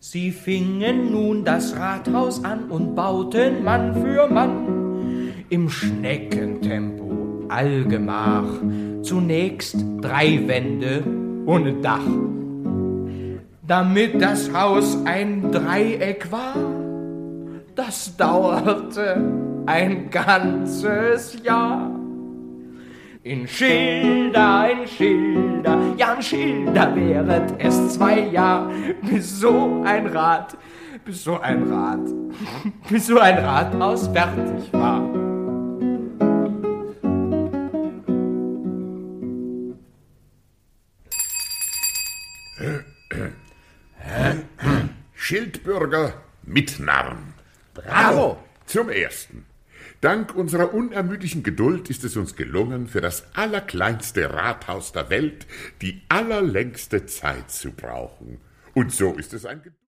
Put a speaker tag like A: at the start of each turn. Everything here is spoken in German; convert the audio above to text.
A: Sie fingen nun das Rathaus an und bauten Mann für Mann im Schneckentempo allgemach, zunächst 3 Wände ohne Dach. Damit das Haus ein Dreieck war, das dauerte ein ganzes Jahr. In Schilder, ja in Schilder wäret es 2 Jahr, bis so ein Rathaus fertig war.
B: Schildbürger mit Narren.
A: Bravo!
B: Zum Ersten. Dank unserer unermüdlichen Geduld ist es uns gelungen, für das allerkleinste Rathaus der Welt die allerlängste Zeit zu brauchen. Und so ist es ein